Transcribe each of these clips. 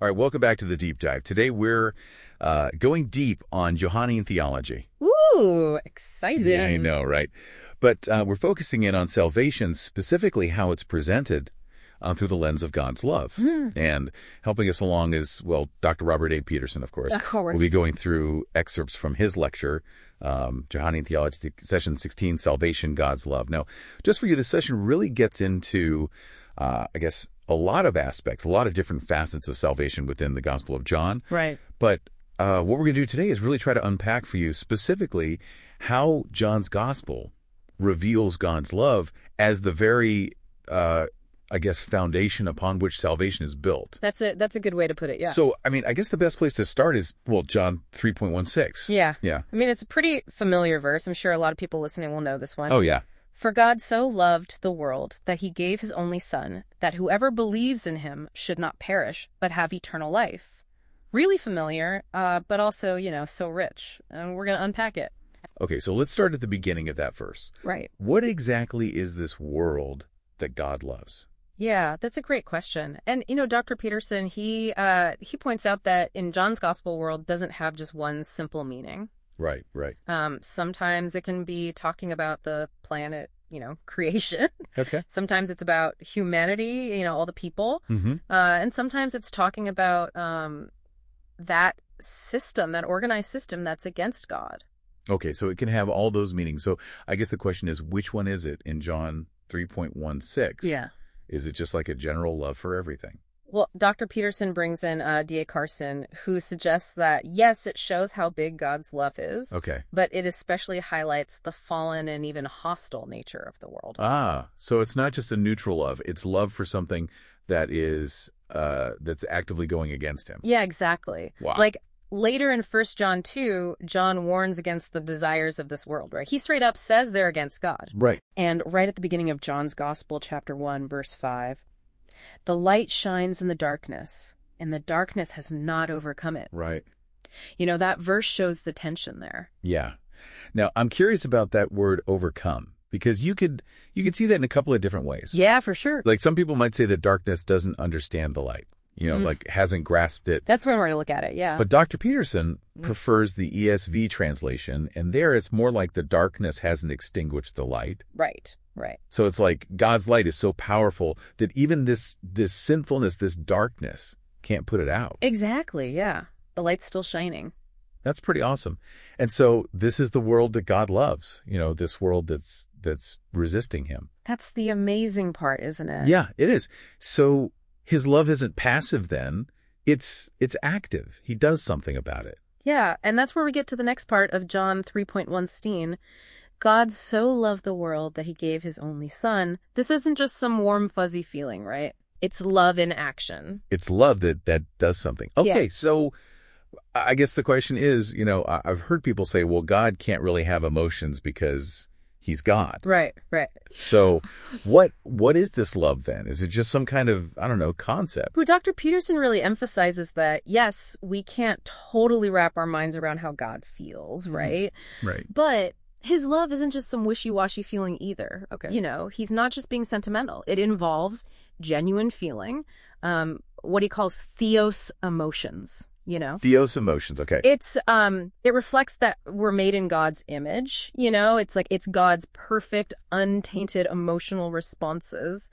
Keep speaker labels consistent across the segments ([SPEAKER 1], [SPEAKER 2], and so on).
[SPEAKER 1] All right, welcome back to the Deep Dive. Today we're going deep on Johannine theology.
[SPEAKER 2] Ooh, exciting.
[SPEAKER 1] Yeah, I know, right? But we're focusing in on salvation, specifically how it's presented through the lens of God's love. And helping us along is, well, Dr. Robert A. Peterson, of course.
[SPEAKER 2] Of course.
[SPEAKER 1] We'll be going through excerpts from his lecture, Johannine Theology, Session 16, Salvation, God's Love. Now, just for you, this session really gets into, I guess, a lot of aspects, a lot of different facets of salvation within the Gospel of John.
[SPEAKER 2] Right.
[SPEAKER 1] But what we're going to do today is really try to unpack for you specifically how John's Gospel reveals God's love as the very, I guess, foundation upon which salvation is built.
[SPEAKER 2] That's a good way to put it, yeah.
[SPEAKER 1] So, I mean, I guess the best place to start is, well, John 3.16.
[SPEAKER 2] Yeah.
[SPEAKER 1] Yeah.
[SPEAKER 2] I mean, it's a pretty familiar verse. I'm sure a lot of people listening will know this one.
[SPEAKER 1] Oh, yeah.
[SPEAKER 2] For God so loved the world that he gave his only son, that whoever believes in him should not perish, but have eternal life. Really familiar, but also, so rich. And we're going to unpack it.
[SPEAKER 1] Okay, so let's start at the beginning of that verse.
[SPEAKER 2] Right.
[SPEAKER 1] What exactly is this world that God loves?
[SPEAKER 2] Yeah, that's a great question. And, Dr. Peterson, he points out that in John's gospel world doesn't have just one simple meaning.
[SPEAKER 1] Right, right.
[SPEAKER 2] Sometimes it can be talking about the planet, creation.
[SPEAKER 1] Okay.
[SPEAKER 2] Sometimes it's about humanity, all the people.
[SPEAKER 1] Mm-hmm.
[SPEAKER 2] And sometimes it's talking about that system, that organized system that's against God.
[SPEAKER 1] Okay, so it can have all those meanings. So I guess the question is, which one is it in John 3.16?
[SPEAKER 2] Yeah.
[SPEAKER 1] Is it just like a general love for everything?
[SPEAKER 2] Well, Dr. Peterson brings in D.A. Carson, who suggests that, yes, it shows how big God's love is,
[SPEAKER 1] Okay.
[SPEAKER 2] but it especially highlights the fallen and even hostile nature of the world.
[SPEAKER 1] Ah, so it's not just a neutral love. It's love for something that is that's actively going against him.
[SPEAKER 2] Yeah, exactly.
[SPEAKER 1] Wow.
[SPEAKER 2] Like later in 1 John 2, John warns against the desires of this world, right? He straight up says they're against God.
[SPEAKER 1] Right.
[SPEAKER 2] And right at the beginning of John's Gospel, chapter 1, verse 5, the light shines in the darkness, and the darkness has not overcome it.
[SPEAKER 1] Right.
[SPEAKER 2] That verse shows the tension there.
[SPEAKER 1] Yeah. Now, I'm curious about that word overcome, because you could see that in a couple of different ways.
[SPEAKER 2] Yeah, for sure.
[SPEAKER 1] Like some people might say that darkness doesn't understand the light, like hasn't grasped it.
[SPEAKER 2] That's one way to look at it, yeah.
[SPEAKER 1] But Dr. Peterson prefers the ESV translation, and there it's more like the darkness hasn't extinguished the light.
[SPEAKER 2] Right, right.
[SPEAKER 1] So it's like God's light is so powerful that even this sinfulness, this darkness, can't put it out.
[SPEAKER 2] Exactly, yeah. The light's still shining.
[SPEAKER 1] That's pretty awesome. And so this is the world that God loves, this world that's resisting him.
[SPEAKER 2] That's the amazing part, isn't it?
[SPEAKER 1] Yeah, it is. So his love isn't passive then. It's active. He does something about it.
[SPEAKER 2] Yeah, and that's where we get to the next part of John 3.16. God so loved the world that he gave his only son. This isn't just some warm, fuzzy feeling, right? It's love in action.
[SPEAKER 1] It's love that does something. Okay,
[SPEAKER 2] Yeah.
[SPEAKER 1] So I guess the question is, I've heard people say, well, God can't really have emotions because he's God.
[SPEAKER 2] Right, right.
[SPEAKER 1] So what is this love then? Is it just some kind of, I don't know, concept?
[SPEAKER 2] Well, Dr. Peterson really emphasizes that, yes, we can't totally wrap our minds around how God feels, right?
[SPEAKER 1] Right.
[SPEAKER 2] But his love isn't just some wishy-washy feeling either.
[SPEAKER 1] Okay.
[SPEAKER 2] He's not just being sentimental. It involves genuine feeling, what he calls theos emotions,
[SPEAKER 1] Theos emotions, okay.
[SPEAKER 2] It's it reflects that we're made in God's image, It's like it's God's perfect, untainted emotional responses,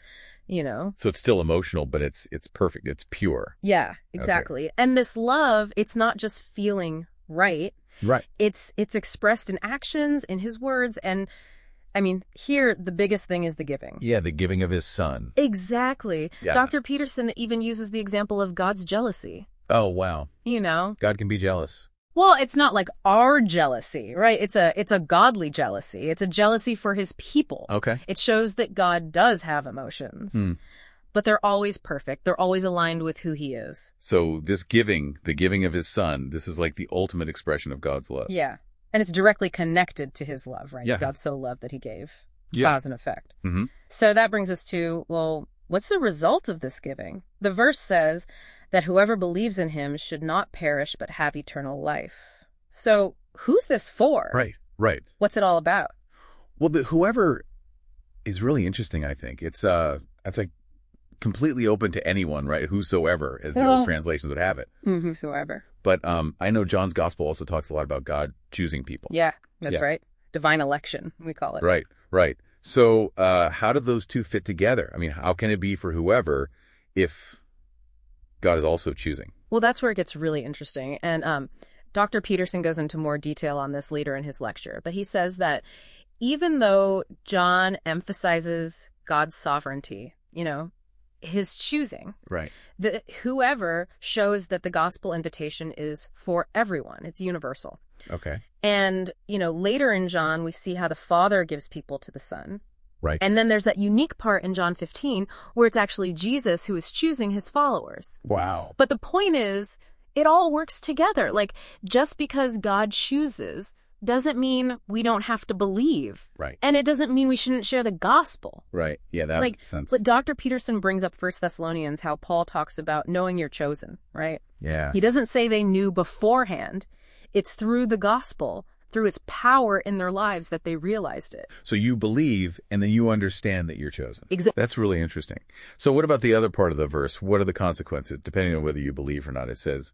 [SPEAKER 1] So it's still emotional, but it's perfect. It's pure.
[SPEAKER 2] Yeah, exactly. Okay. And this love, it's not just feeling right.
[SPEAKER 1] Right.
[SPEAKER 2] It's expressed in actions, in his words, and I mean, here the biggest thing is the giving.
[SPEAKER 1] Yeah, the giving of his son.
[SPEAKER 2] Exactly.
[SPEAKER 1] Yeah.
[SPEAKER 2] Dr. Peterson even uses the example of God's jealousy.
[SPEAKER 1] Oh, wow.
[SPEAKER 2] God
[SPEAKER 1] can be jealous.
[SPEAKER 2] Well, it's not like our jealousy, right? It's a godly jealousy. It's a jealousy for his people.
[SPEAKER 1] Okay.
[SPEAKER 2] It shows that God does have emotions, but they're always perfect. They're always aligned with who he is.
[SPEAKER 1] So this giving, the giving of his son, this is like the ultimate expression of God's love.
[SPEAKER 2] Yeah. And it's directly connected to his love, right?
[SPEAKER 1] Yeah.
[SPEAKER 2] God so loved that he gave.
[SPEAKER 1] Yeah.
[SPEAKER 2] Cause and effect.
[SPEAKER 1] Mm-hmm.
[SPEAKER 2] So that brings us to, well, what's the result of this giving? The verse says that whoever believes in him should not perish but have eternal life. So who's this for?
[SPEAKER 1] Right, right.
[SPEAKER 2] What's it all about?
[SPEAKER 1] Well, whoever is really interesting, I think. It's like completely open to anyone, right? Whosoever, as the old translations would have it.
[SPEAKER 2] Whosoever.
[SPEAKER 1] But I know John's gospel also talks a lot about God choosing people.
[SPEAKER 2] Yeah, that's right. Divine election, we call it.
[SPEAKER 1] Right, right. So how do those two fit together? I mean, how can it be for whoever if God is also choosing?
[SPEAKER 2] Well, that's where it gets really interesting. And Dr. Peterson goes into more detail on this later in his lecture. But he says that even though John emphasizes God's sovereignty, his choosing,
[SPEAKER 1] right,
[SPEAKER 2] whoever shows that the gospel invitation is for everyone. It's universal.
[SPEAKER 1] Okay.
[SPEAKER 2] And, later in John, we see how the Father gives people to the Son.
[SPEAKER 1] Right.
[SPEAKER 2] And then there's that unique part in John 15 where it's actually Jesus who is choosing his followers.
[SPEAKER 1] Wow.
[SPEAKER 2] But the point is, it all works together. Like, just because God chooses doesn't mean we don't have to believe.
[SPEAKER 1] Right.
[SPEAKER 2] And it doesn't mean we shouldn't share the gospel.
[SPEAKER 1] Right. Yeah, that makes sense.
[SPEAKER 2] But Dr. Peterson brings up 1 Thessalonians, how Paul talks about knowing you're chosen, right?
[SPEAKER 1] Yeah.
[SPEAKER 2] He doesn't say they knew beforehand. It's through the gospel, through its power in their lives that they realized it.
[SPEAKER 1] So you believe, and then you understand that you're chosen.
[SPEAKER 2] Exactly.
[SPEAKER 1] That's really interesting. So what about the other part of the verse? What are the consequences, depending on whether you believe or not? It says,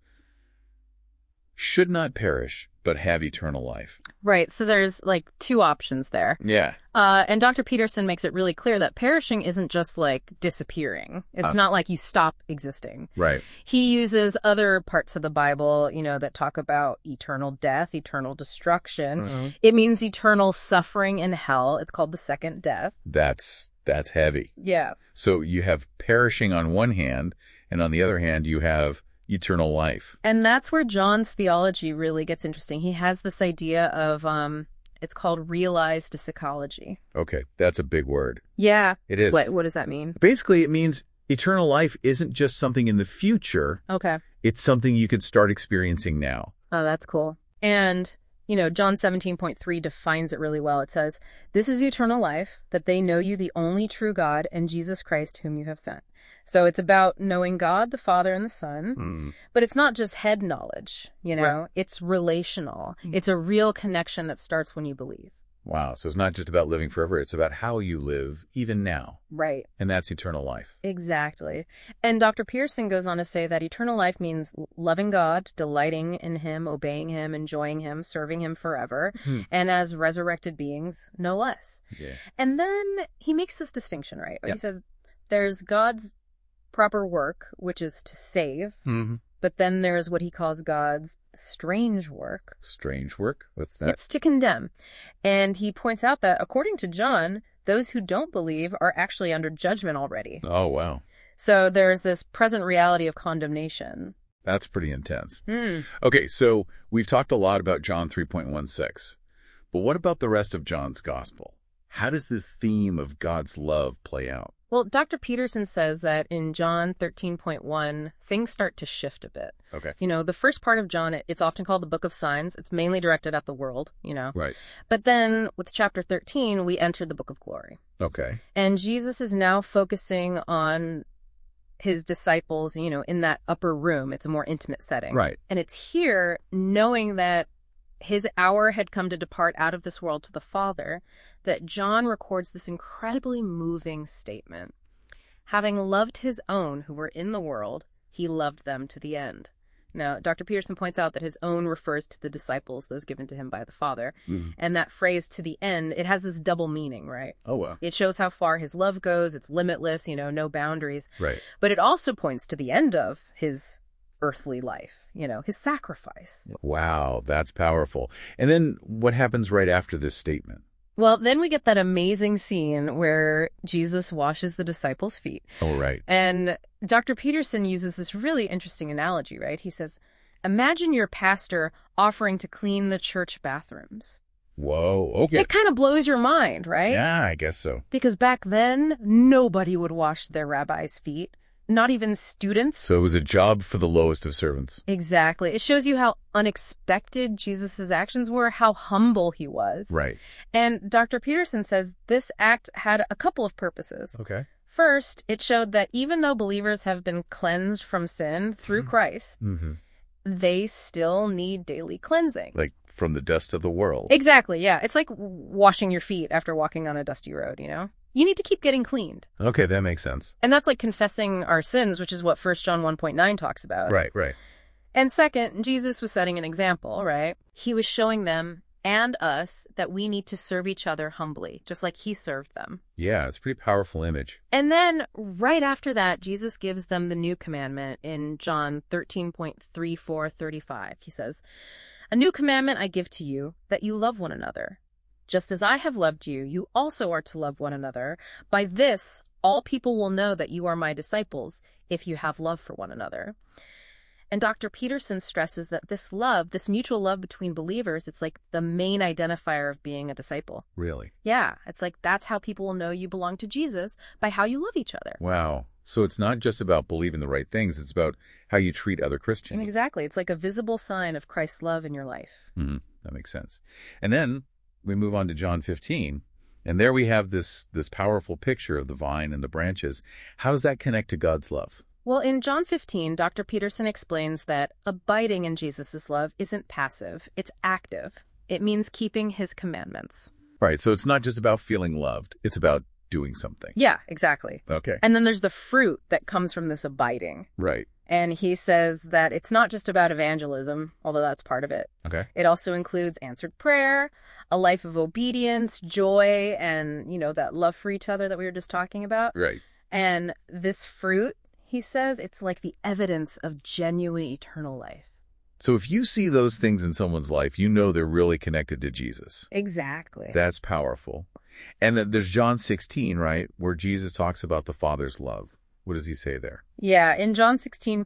[SPEAKER 1] should not perish, but have eternal life.
[SPEAKER 2] Right. So there's two options there.
[SPEAKER 1] Yeah.
[SPEAKER 2] And Dr. Peterson makes it really clear that perishing isn't just disappearing. It's not like you stop existing.
[SPEAKER 1] Right.
[SPEAKER 2] He uses other parts of the Bible, that talk about eternal death, eternal destruction.
[SPEAKER 1] Mm-hmm.
[SPEAKER 2] It means eternal suffering in hell. It's called the second death.
[SPEAKER 1] That's heavy.
[SPEAKER 2] Yeah.
[SPEAKER 1] So you have perishing on one hand, and on the other hand, you have eternal life.
[SPEAKER 2] And that's where John's theology really gets interesting. He has this idea of, it's called realized psychology.
[SPEAKER 1] Okay, that's a big word.
[SPEAKER 2] Yeah.
[SPEAKER 1] It is.
[SPEAKER 2] What does that mean?
[SPEAKER 1] Basically, it means eternal life isn't just something in the future.
[SPEAKER 2] Okay.
[SPEAKER 1] It's something you could start experiencing now.
[SPEAKER 2] Oh, that's cool. And, John 17.3 defines it really well. It says, "This is eternal life, that they know you, the only true God, and Jesus Christ, whom you have sent." So it's about knowing God, the Father, and the Son. But it's not just head knowledge,
[SPEAKER 1] Right.
[SPEAKER 2] It's relational. It's a real connection that starts when you believe.
[SPEAKER 1] Wow. So it's not just about living forever. It's about how you live even now.
[SPEAKER 2] Right.
[SPEAKER 1] And that's eternal life.
[SPEAKER 2] Exactly. And Dr. Pearson goes on to say that eternal life means loving God, delighting in him, obeying him, enjoying him, serving him forever, and as resurrected beings, no less.
[SPEAKER 1] Yeah.
[SPEAKER 2] And then he makes this distinction, right?
[SPEAKER 1] Yep.
[SPEAKER 2] He says there's God's proper work, which is to save, but then there's what he calls God's strange work.
[SPEAKER 1] Strange work? What's that?
[SPEAKER 2] It's to condemn. And he points out that, according to John, those who don't believe are actually under judgment already.
[SPEAKER 1] Oh, wow.
[SPEAKER 2] So there's this present reality of condemnation.
[SPEAKER 1] That's pretty intense. Okay, so we've talked a lot about John 3.16, but what about the rest of John's gospel? How does this theme of God's love play out?
[SPEAKER 2] Well, Dr. Peterson says that in John 13.1, things start to shift a bit.
[SPEAKER 1] Okay.
[SPEAKER 2] The first part of John, it's often called the Book of Signs. It's mainly directed at the world,
[SPEAKER 1] Right.
[SPEAKER 2] But then with chapter 13, we enter the Book of Glory.
[SPEAKER 1] Okay.
[SPEAKER 2] And Jesus is now focusing on his disciples, in that upper room. It's a more intimate setting.
[SPEAKER 1] Right.
[SPEAKER 2] And it's here, knowing that his hour had come to depart out of this world to the Father, that John records this incredibly moving statement. Having loved his own who were in the world, he loved them to the end. Now, Dr. Peterson points out that his own refers to the disciples, those given to him by the Father. And that phrase, to the end, it has this double meaning, right?
[SPEAKER 1] Oh, wow.
[SPEAKER 2] It shows how far his love goes. It's limitless, no boundaries.
[SPEAKER 1] Right.
[SPEAKER 2] But it also points to the end of his earthly life, his sacrifice.
[SPEAKER 1] Wow, that's powerful. And then what happens right after this statement?
[SPEAKER 2] Well, then we get that amazing scene where Jesus washes the disciples' feet.
[SPEAKER 1] Oh, right.
[SPEAKER 2] And Dr. Peterson uses this really interesting analogy, right? He says, imagine your pastor offering to clean the church bathrooms.
[SPEAKER 1] Whoa, okay.
[SPEAKER 2] It kind of blows your mind, right?
[SPEAKER 1] Yeah, I guess so.
[SPEAKER 2] Because back then, nobody would wash their rabbi's feet. Not even students.
[SPEAKER 1] So it was a job for the lowest of servants.
[SPEAKER 2] Exactly. It shows you how unexpected Jesus' actions were, how humble he was.
[SPEAKER 1] Right.
[SPEAKER 2] And Dr. Peterson says this act had a couple of purposes.
[SPEAKER 1] Okay.
[SPEAKER 2] First, it showed that even though believers have been cleansed from sin through Christ, they still need daily cleansing.
[SPEAKER 1] Like from the dust of the world.
[SPEAKER 2] Exactly, yeah. It's like washing your feet after walking on a dusty road, You need to keep getting cleaned.
[SPEAKER 1] Okay, that makes sense.
[SPEAKER 2] And that's like confessing our sins, which is what 1 John 1.9 talks about.
[SPEAKER 1] Right, right.
[SPEAKER 2] And second, Jesus was setting an example, right? He was showing them and us that we need to serve each other humbly, just like he served them.
[SPEAKER 1] Yeah, it's a pretty powerful image.
[SPEAKER 2] And then right after that, Jesus gives them the new commandment in John 13.34-35. He says, "A new commandment I give to you, that you love one another. Just as I have loved you, you also are to love one another. By this, all people will know that you are my disciples, if you have love for one another." And Dr. Peterson stresses that this love, this mutual love between believers, it's like the main identifier of being a disciple.
[SPEAKER 1] Really?
[SPEAKER 2] Yeah, it's like that's how people will know you belong to Jesus, by how you love each other.
[SPEAKER 1] Wow. So it's not just about believing the right things, it's about how you treat other Christians.
[SPEAKER 2] Exactly. It's like a visible sign of Christ's love in your life.
[SPEAKER 1] Mm-hmm. That makes sense. And then we move on to John 15, and there we have this powerful picture of the vine and the branches. How does that connect to God's love?
[SPEAKER 2] Well, in John 15, Dr. Peterson explains that abiding in Jesus' love isn't passive, it's active. It means keeping his commandments.
[SPEAKER 1] Right, so it's not just about feeling loved, it's about doing something.
[SPEAKER 2] Yeah, exactly.
[SPEAKER 1] Okay.
[SPEAKER 2] And then there's the fruit that comes from this abiding.
[SPEAKER 1] Right.
[SPEAKER 2] And he says that it's not just about evangelism, although that's part of it.
[SPEAKER 1] Okay.
[SPEAKER 2] It also includes answered prayer, a life of obedience, joy, and, that love for each other that we were just talking about.
[SPEAKER 1] Right.
[SPEAKER 2] And this fruit, he says, it's like the evidence of genuine eternal life.
[SPEAKER 1] So if you see those things in someone's life, you know they're really connected to Jesus.
[SPEAKER 2] Exactly.
[SPEAKER 1] That's powerful. And then there's John 16, right, where Jesus talks about the Father's love. What does he say there?
[SPEAKER 2] Yeah, in John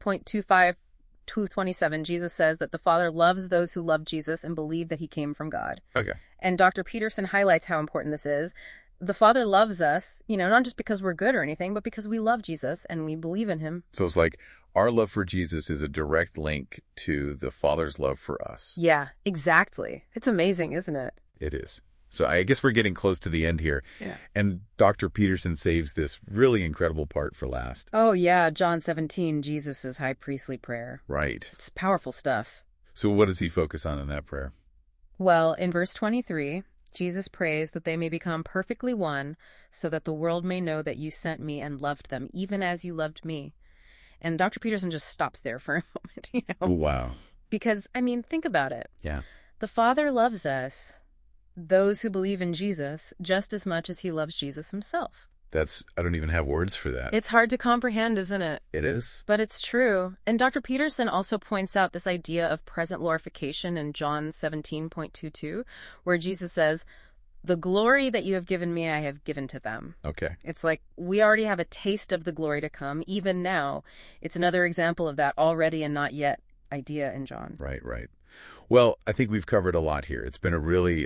[SPEAKER 2] 16.25-27, Jesus says that the Father loves those who love Jesus and believe that he came from God.
[SPEAKER 1] Okay.
[SPEAKER 2] And Dr. Peterson highlights how important this is. The Father loves us, not just because we're good or anything, but because we love Jesus and we believe in him.
[SPEAKER 1] So it's like our love for Jesus is a direct link to the Father's love for us.
[SPEAKER 2] Yeah, exactly. It's amazing, isn't it?
[SPEAKER 1] It is. So I guess we're getting close to the end here.
[SPEAKER 2] Yeah.
[SPEAKER 1] And Dr. Peterson saves this really incredible part for last.
[SPEAKER 2] Oh, yeah, John 17, Jesus' high priestly prayer.
[SPEAKER 1] Right.
[SPEAKER 2] It's powerful stuff.
[SPEAKER 1] So what does he focus on in that prayer?
[SPEAKER 2] Well, in verse 23, Jesus prays that they may become perfectly one, so that the world may know that you sent me and loved them, even as you loved me. And Dr. Peterson just stops there for a moment,
[SPEAKER 1] Oh, wow.
[SPEAKER 2] Because, think about it.
[SPEAKER 1] Yeah.
[SPEAKER 2] The Father loves us, those who believe in Jesus, just as much as he loves Jesus himself.
[SPEAKER 1] I don't even have words for that.
[SPEAKER 2] It's hard to comprehend, isn't it?
[SPEAKER 1] It is.
[SPEAKER 2] But it's true. And Dr. Peterson also points out this idea of present glorification in John 17.22, where Jesus says, "The glory that you have given me, I have given to them."
[SPEAKER 1] Okay.
[SPEAKER 2] It's like we already have a taste of the glory to come, even now. It's another example of that already and not yet idea in John.
[SPEAKER 1] Right, right. Well, I think we've covered a lot here. It's been a really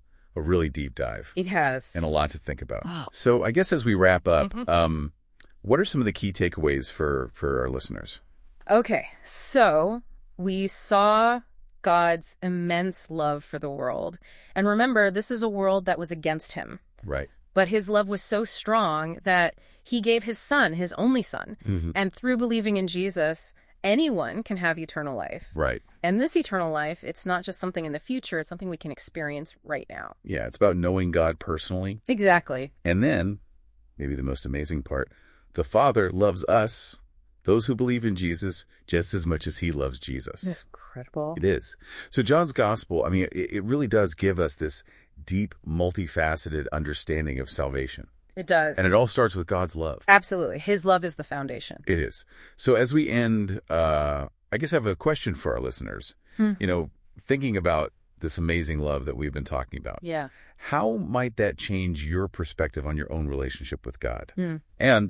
[SPEAKER 1] deep dive.
[SPEAKER 2] It has.
[SPEAKER 1] And a lot to think about.
[SPEAKER 2] Oh.
[SPEAKER 1] So I guess as we wrap up, what are some of the key takeaways for our listeners?
[SPEAKER 2] Okay, so we saw God's immense love for the world. And remember, this is a world that was against him.
[SPEAKER 1] Right.
[SPEAKER 2] But his love was so strong that he gave his son, his only son.
[SPEAKER 1] Mm-hmm.
[SPEAKER 2] And through believing in Jesus, anyone can have eternal life.
[SPEAKER 1] Right.
[SPEAKER 2] And this eternal life, it's not just something in the future, it's something we can experience right now.
[SPEAKER 1] Yeah, it's about knowing God personally.
[SPEAKER 2] Exactly.
[SPEAKER 1] And then, maybe the most amazing part, the Father loves us, those who believe in Jesus, just as much as he loves Jesus.
[SPEAKER 2] It's incredible.
[SPEAKER 1] It is. So John's gospel, it really does give us this deep, multifaceted understanding of salvation.
[SPEAKER 2] It does.
[SPEAKER 1] And it all starts with God's love.
[SPEAKER 2] Absolutely. His love is the foundation.
[SPEAKER 1] It is. So as we end, I guess I have a question for our listeners. Thinking about this amazing love that we've been talking about.
[SPEAKER 2] Yeah.
[SPEAKER 1] How might that change your perspective on your own relationship with God? And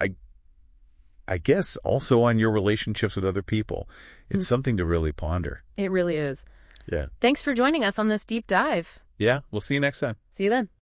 [SPEAKER 1] I guess also on your relationships with other people. It's something to really ponder.
[SPEAKER 2] It really is.
[SPEAKER 1] Yeah.
[SPEAKER 2] Thanks for joining us on this deep dive.
[SPEAKER 1] Yeah. We'll see you next time.
[SPEAKER 2] See you then.